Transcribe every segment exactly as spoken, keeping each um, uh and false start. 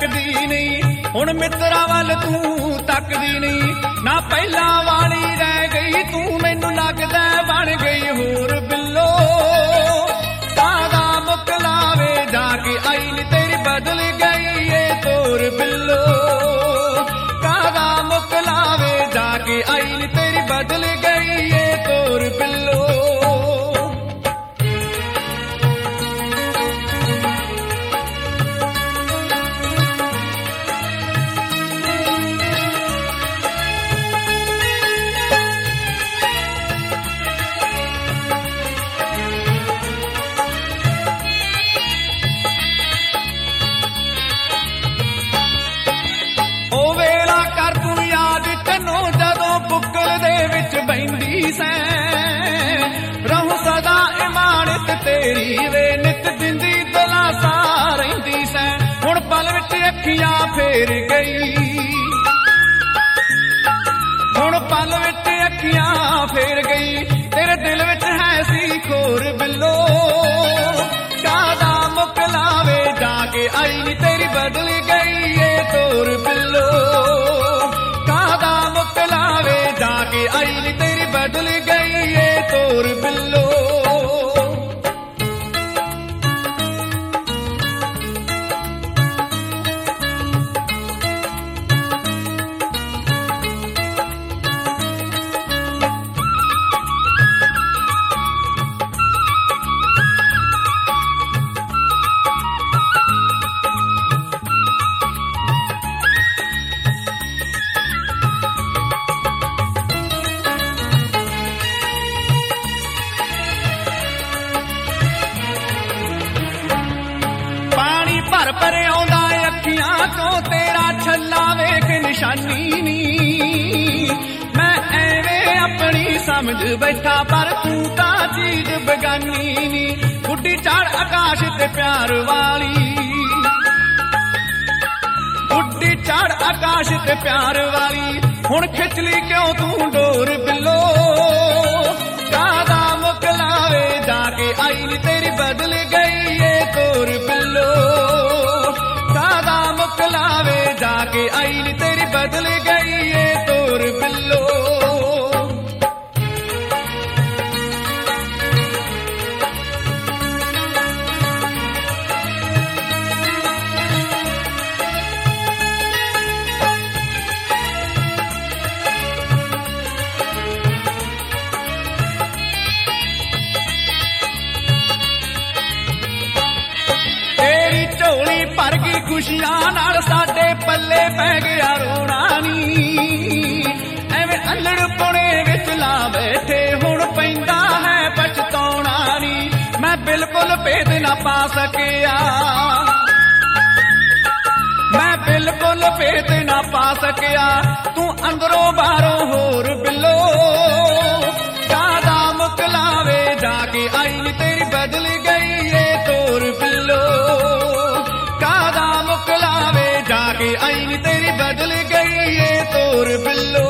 टकदी नहीं, हुण मित्रा वल तू तकदी नहीं। ना पहला वाली रह गई तू, मैनू लगदा बन गई होर बिल्लो। कादा मुकलावे जाके आई नी तेरी बदल गई ये तोर बिल्लो। कादा मुकलावे जाके आई नी तेरी बदल गई ये तोर बिल्लो। रहूं सदा इमानत तेरी वे, नित दिंदी दलासा रहिंदी सै। हुण पल विच अखियां फेर गई, हुण पल विच अखियां फेर गई। तेरे दिल विच है सी खोर बिल्लो। कादा मुकलावे जाके आई नी तेरी बदल गई ये तोर बिल्लो। कादा मुकलावे जाके आई नी तेरी बदल गई ये तोर बिल्लो। भर भर आउंदा अखियां तो तेरा छल्ला वेख निशानी नी। मैं एवें अपनी समझ बैठा पर तू तां चीज बेगानी नी। गुड्डी चढ़ आकाश ते प्यार वाली, गुड्डी चढ़ आकाश ते प्यार वाली। हुण खिच ली क्यों तू डोर बिल्लो। कादा मुकलावे जाके आई नी तेरी बदल गई ये तोर बिल्लो। कादा मुकलावे जाके आई नी तेरी बदल गई ये तोर बिल्लो। झोली भर गई खुशियां नाल साडे पल्ले पै गया रोना नी। एवें अल्लड़ पुणे विच ला बैठे हुण पैंदा है पछताउणा नी। मैं बिल्कुल भेद ना पा सकिया, मैं बिल्कुल भेद ना पा सकिया। तू अंदरों बाहरों होर बिल्लो। कादा मुकलावे जाके आई नी तेरी बदल गई ये तोर बिल्लो। कादा मुकलावे जाके आई नी तेरी बदल गई ये तोर बिल्लो।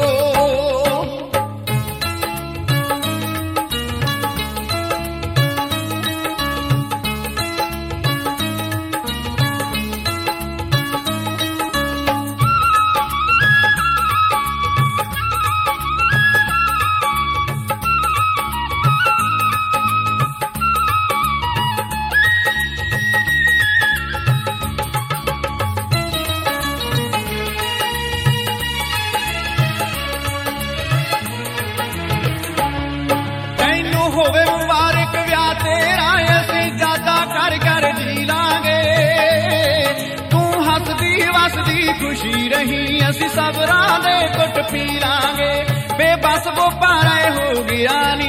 होवे मुबारक व्याह तेरा, असीं जादा कर कर जी लांगे। तू हसदी वसदी खुशी रही, असीं सबरां दे घुट पी लांगे। बेबस वो पारे हो गया नी,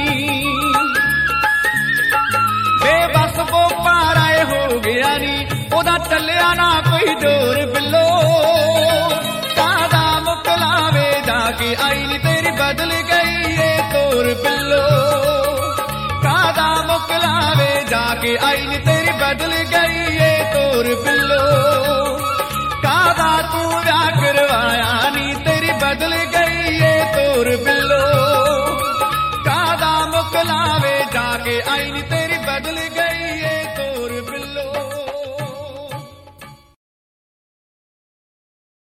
बेबस वो पारे हो गया नी। ओदा चलिया ना कोई जोर बिल्लो। कादा मुकलावे जाके आई नी तेरी बदल गई ये तोर बिल्लो। कादा मुकलावे जाके आई नी तेरी बदल गई ये तोर बिल्लो। कादा तू व्याह करवाया नी तेरी बदल गई ये तोर बिल्लो। कादा मुकलावे जाके आई नी तेरी बदल गई।